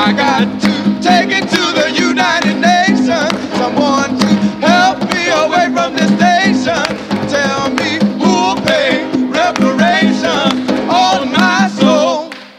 I got to take it to the United Nations. Someone to help me away from this station. Tell me who'll pay reparation on my soul.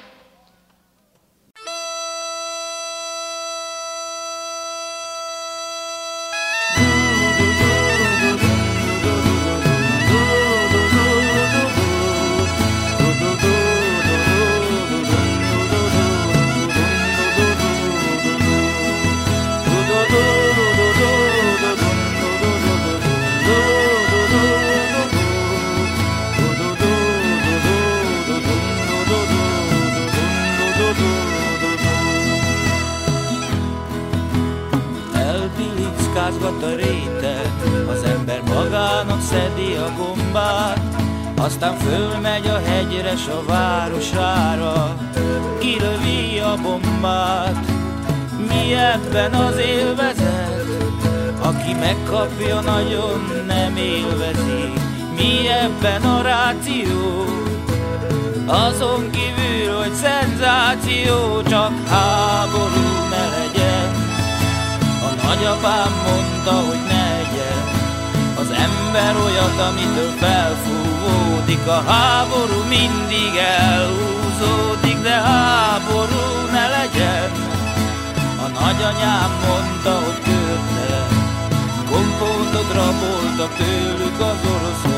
A réteg, az ember magának szedi a gombát, aztán fölmegy a hegyre s a városára, kilövi a bombát. Mi ebben az élvezet? Aki megkapja, nagyon nem élvezi. Mi ebben a ráció? Azon kívül, hogy szenzáció, csak háború ne legyen. A nagyapám mondta, hogy ne legyen az ember olyat, amitől felfúvódik. A háború mindig elhúzódik, de háború ne legyen. A nagyanyám mondta, hogy körte kompótot raboltak tőlük az oroszok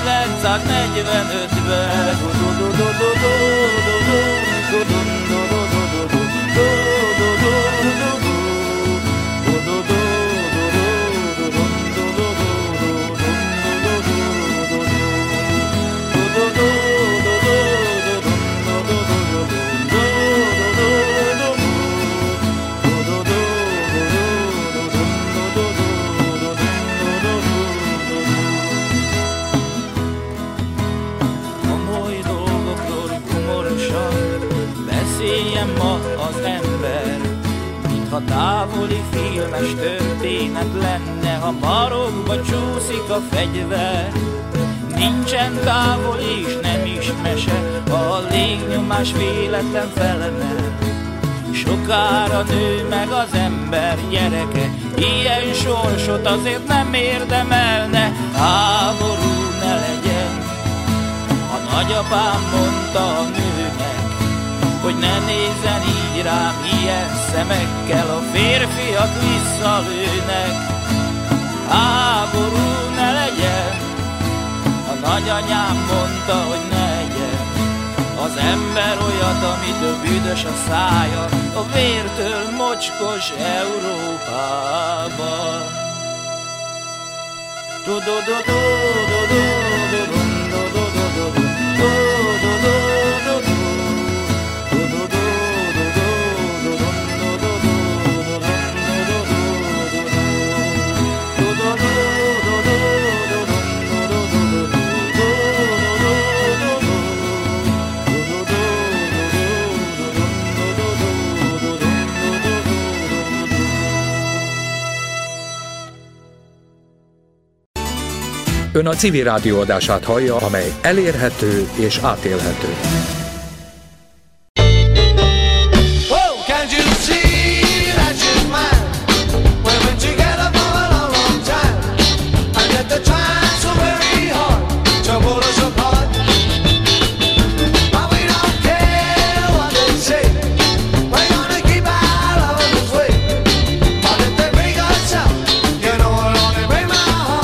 945-ben. Ha távoli filmes történet lenne, ha marokba csúszik a fegyver. Nincsen távoli és nem is mese, ha a légnyomás véletlen felemel. Sokára nő meg az ember gyereke, ilyen sorsot azért nem érdemelne. Háború ne legyen. A nagyapám mondta a nőnek, hogy ne nézzen így rám ilyen szemekkel, a férfiak visszalőnek. Háború ne legyen. A nagyanyám mondta, hogy ne legyen az ember olyat, amitől büdös a szája, a vértől mocskos Európában. Ön a Civil Rádió adását hallja, amely elérhető és átélhető.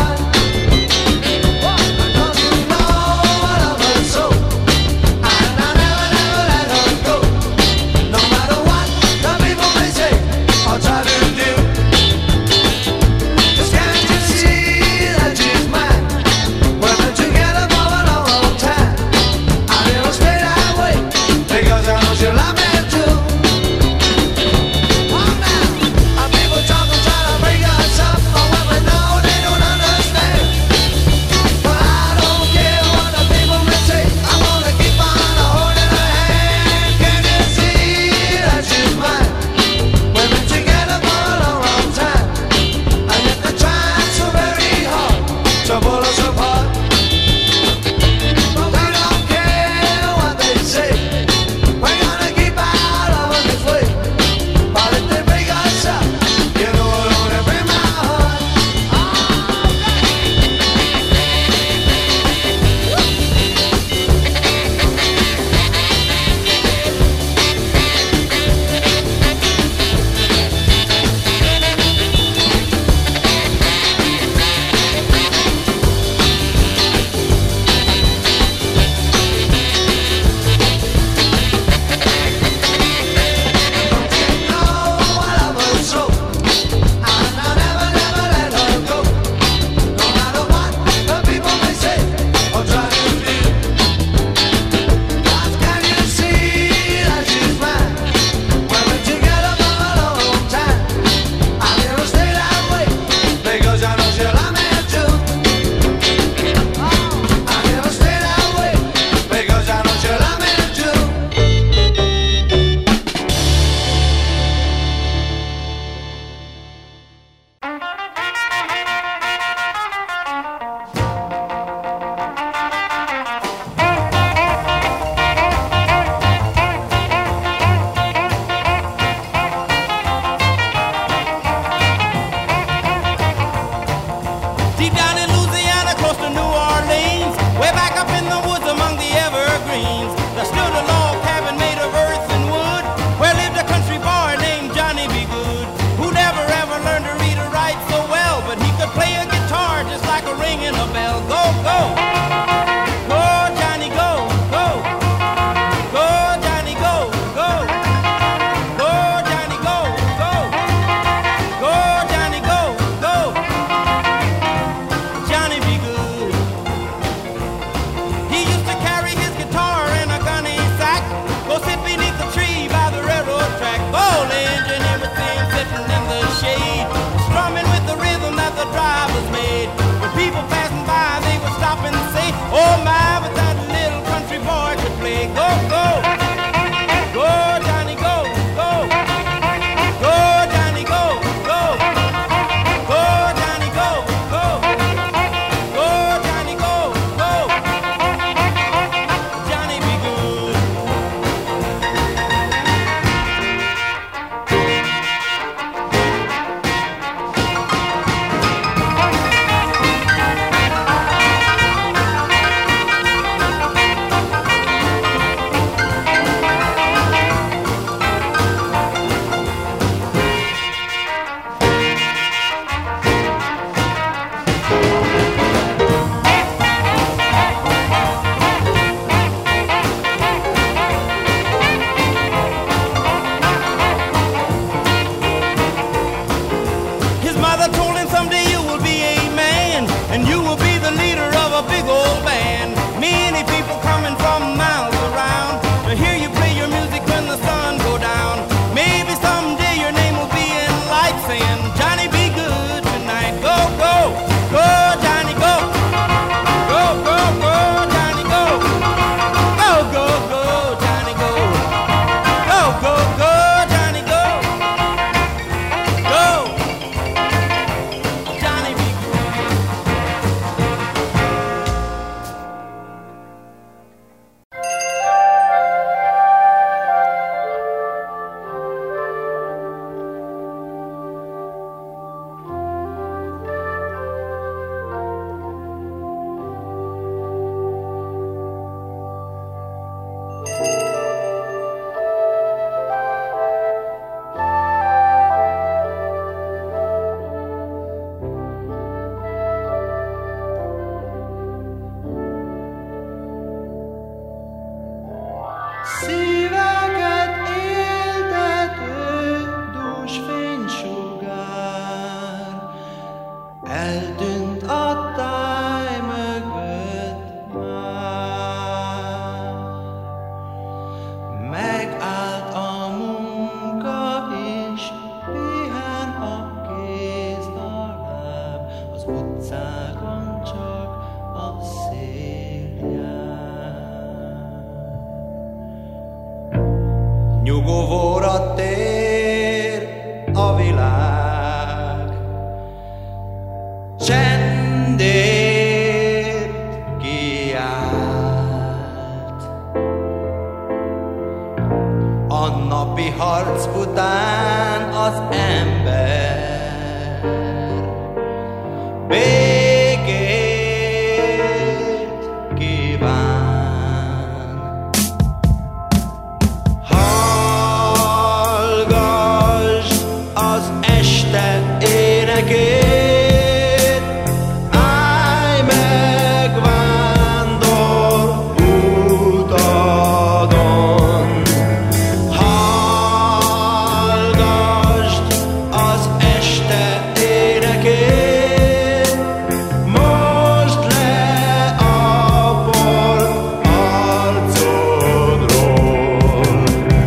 I Szíveket éltető dús fénysugár eltűnt a táj mögött már. Megállt a munka és pihen a kéz a láb, az utcákon csak a szél jár. Nyugovóra tér a világ, csendért kiállt. A napi harc után az ember békét kíván. Hallgass az este énekét, állj meg vándor utadon. Hallgass az este énekét, most le a por arcodról.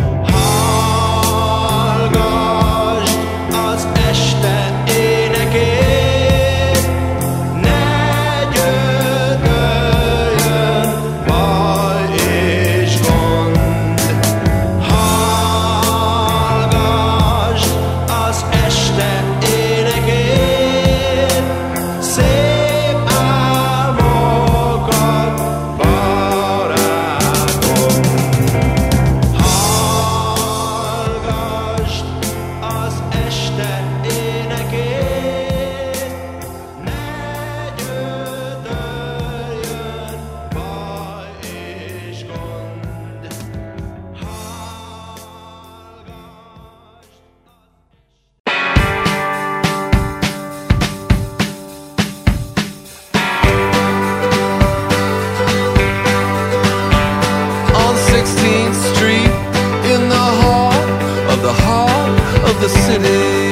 Hallgass az este énekét, ne gyötörjön baj és gond. Hallgass az este énekét, szép álmokat, barátom. Hallgass az este énekét, ne gyötörjön baj és gond. On 16th Street, in the heart of the city,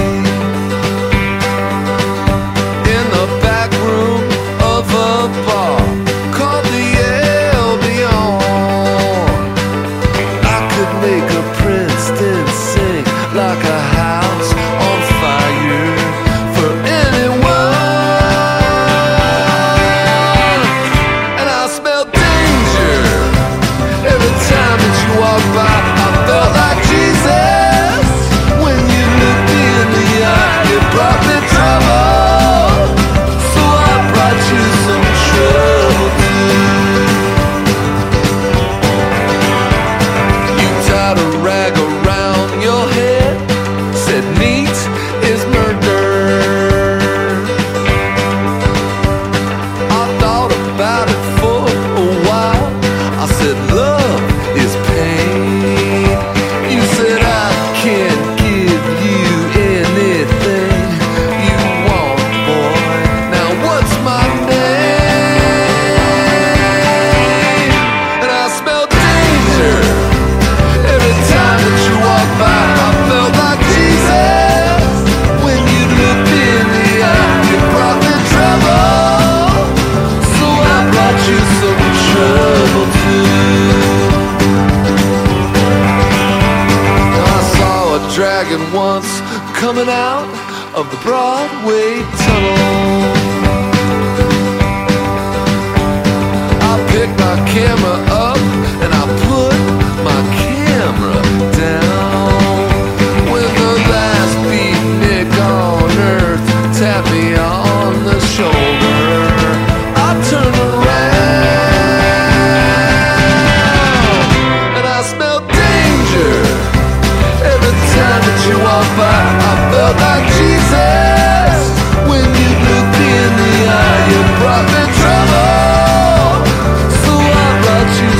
in the back room of a bar called the Albion, I could make a Princeton sing like a house on fire for anyone. And I smell danger every time that you walk by. I felt like Jesus when you looked me in the eye. You brought me trouble, so I brought you some trouble too. You tied a rag around your head, said meat is murder. I thought about it for a while. I said love is pain. You said I can't give you anything you want, boy. Now what's my name? And I smell danger every time that you walk by. I felt like Jesus when you looked me in the eye. You brought me trouble, so I brought you some trouble too. I saw a dragon once coming out of the Broadway tunnel. I picked my camera up and I put my camera down. When the last beatnik on earth tapped me on the shoulder, I turned around and I smelled danger every time that you walk by. I felt like Jesus when you looked me in the eye. You brought me trouble, so I brought you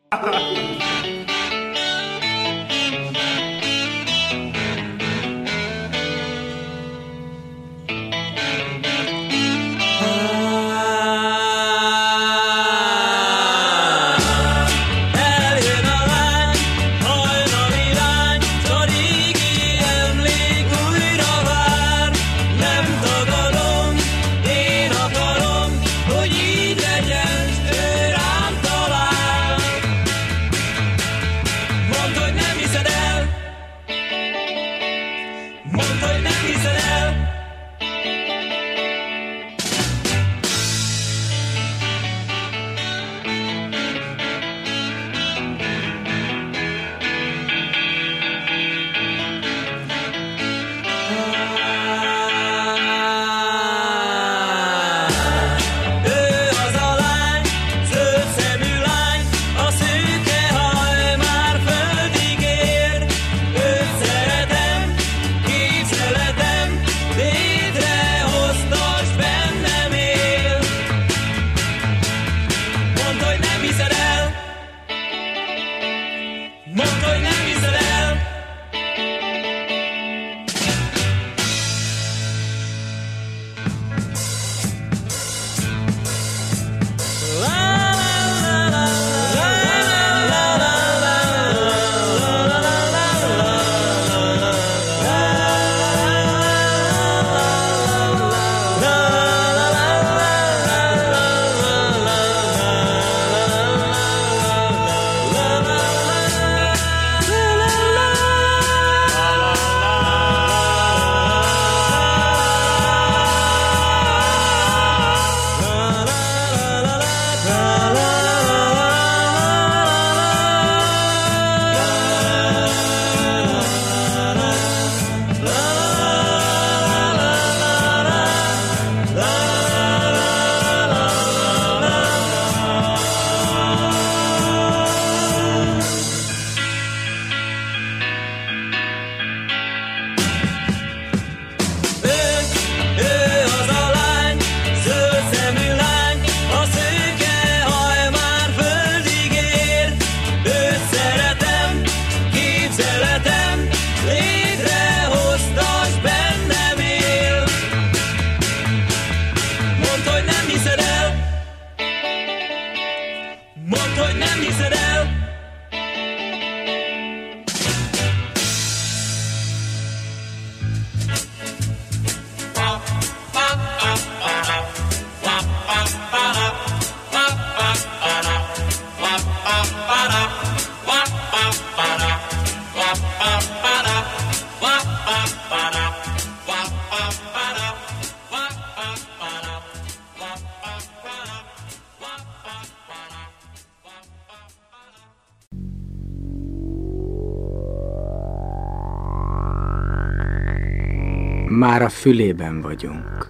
Már a fülében vagyunk.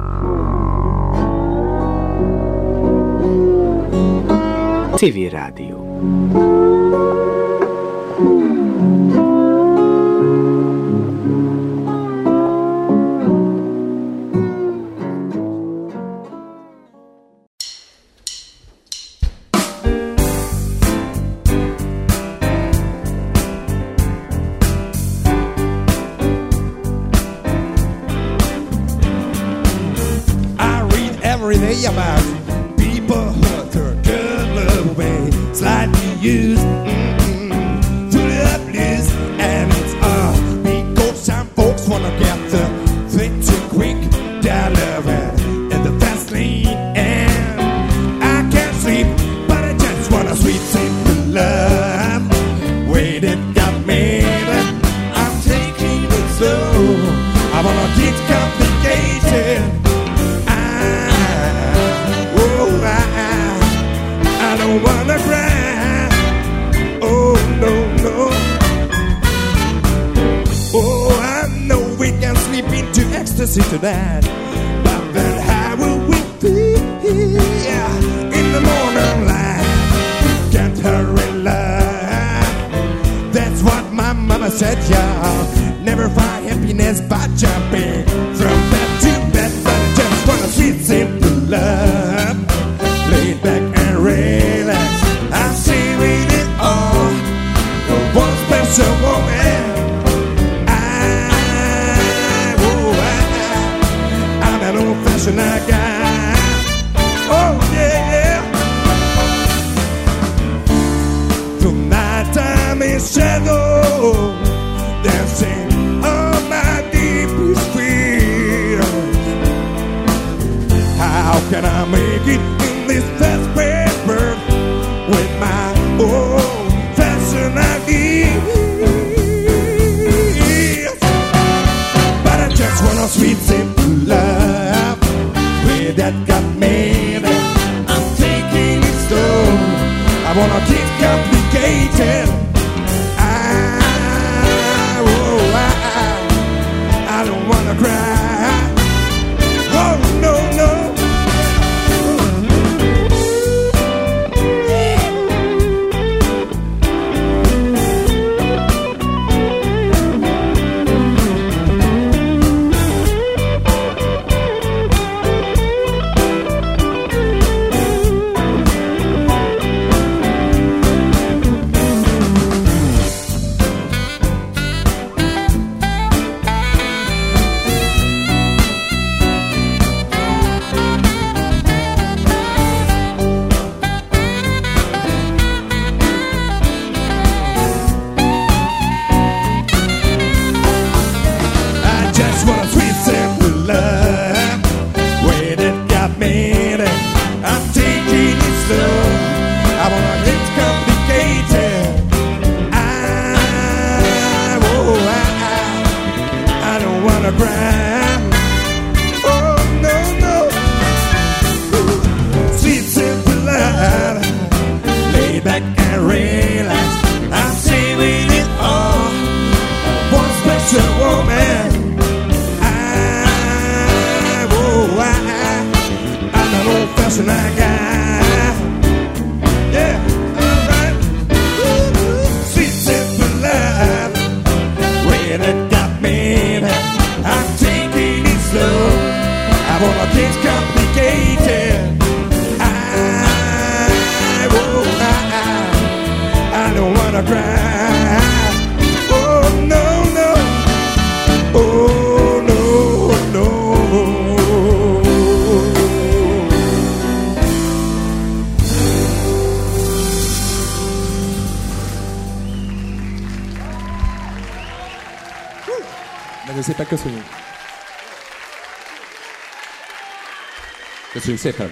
Civil Rádió. Every day about people hurt or girl away, slightly used to the blues, and it's because some folks wanna get the thing too quick, delivered in the fast lane, and I can't sleep, but I just want a sweet simple love. Wait, it got me, I'm taking it slow. I wanna get complicated. I don't wanna cry. Oh no, no. Oh, I know we can slip into ecstasy tonight, but then how will we be in the morning light? Can't hurry, love. That's what my mama said, y'all. Never find happiness by jumping from bed to bed, but I just want a sweet simple love. Laid back and relax, I see it. can I make it in this fast-paced world with my own personality? But I just want a sweet, simple love way that got me. I'm taking it slow. I wanna keep complicated. I don't wanna cry. Oh no, no. Nagyon szépen köszönjük. Köszönjük szépen.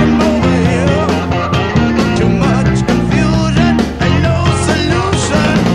Too much confusion and no solution.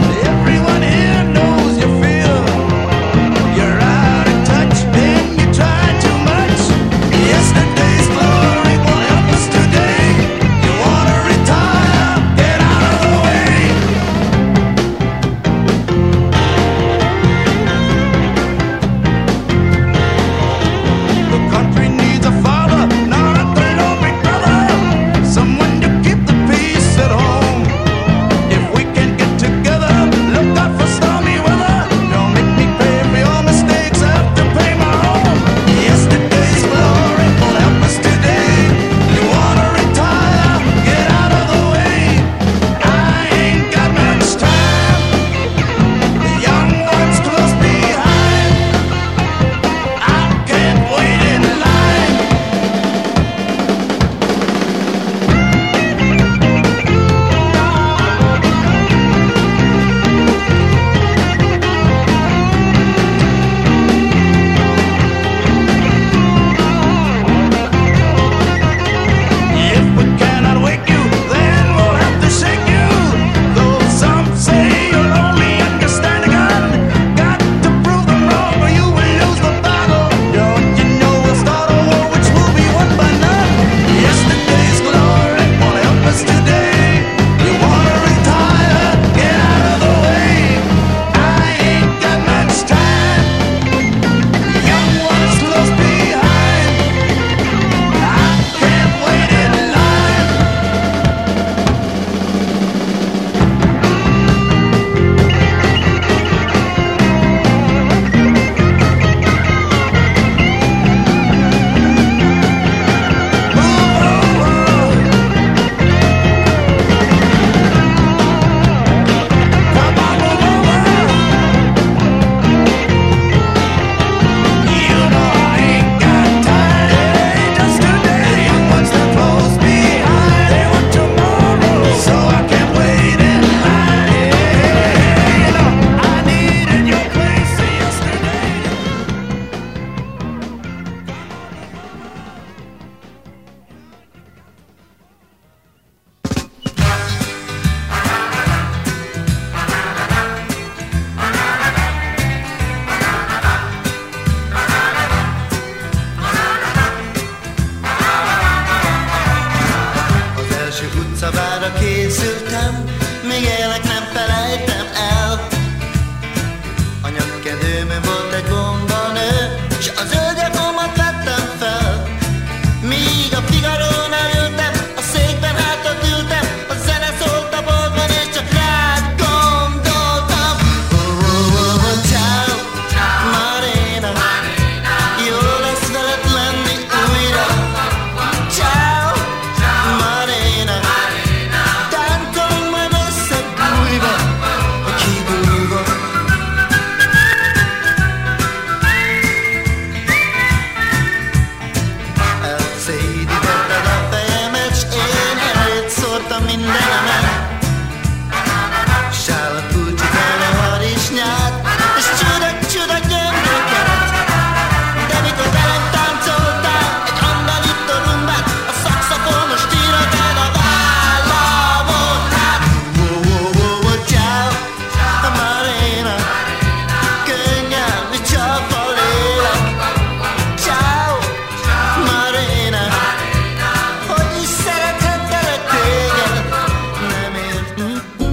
Micsoda gyöngéket, de mikor velem táncoltál egy andanitto rumbát, a szaxofonos tírated a vállamon át. Ciao, Marina, könnyen csap a lélek. Ciao, Marina, hogy is szerethettelek téged, nem értem.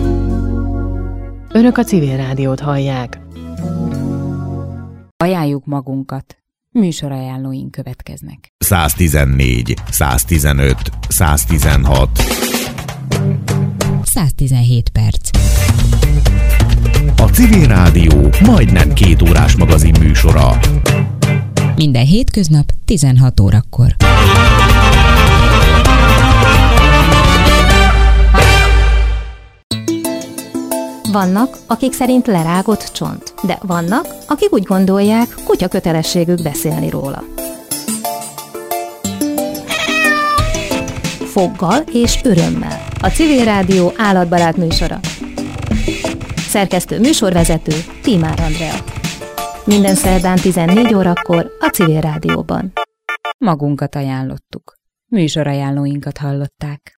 Önök a Civil Rádiót hallják. Ajánljuk magunkat. Műsorajánlóink következnek. 114, 115, 116. 117 perc. A Civil Rádió majdnem 2 órás magazin műsora. Minden hétköznap 16 órakor. Vannak, akik szerint lerágott csont, de vannak, akik úgy gondolják, kutya kötelességük beszélni róla. Foggal és örömmel. A Civil Rádió állatbarát műsora. Szerkesztő műsorvezető Tímár Andrea. Minden szerdán 14 órakor a Civil Rádióban. Magunkat ajánlottuk. Műsorajánlóinkat hallották.